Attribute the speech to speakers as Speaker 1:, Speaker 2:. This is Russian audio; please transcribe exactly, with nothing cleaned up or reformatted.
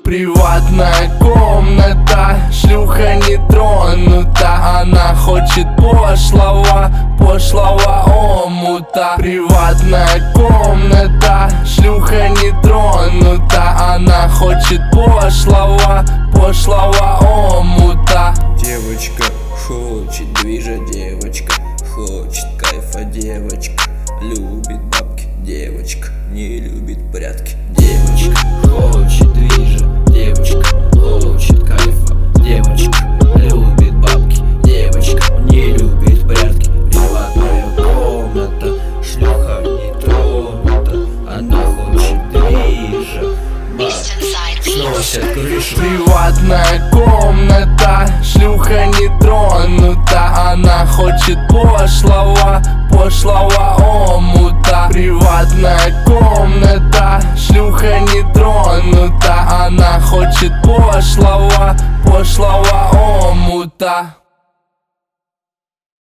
Speaker 1: Приватная комната, шлюха не тронута. Она хочет пошлого, пошлого омута. Приватная комната, шлюха не тронута. Она хочет пошлого, пошлого омута.
Speaker 2: Девочка хочет движа, девочка хочет кайфа, девочка любит бабки, девочка не любит порядки. Девочка хочет движа, девочка хочет кайфа, девочка любит бабки, девочка не любит порядки. Приватная комната, шлюха не тронута. Она хочет движа, бабки сносят крышу.
Speaker 1: Приватная комната, шлюха не тронута. Она хочет пошлого, пошлого омута. Приватная комната, шлюха не тронута. Она хочет пошлого, пошлого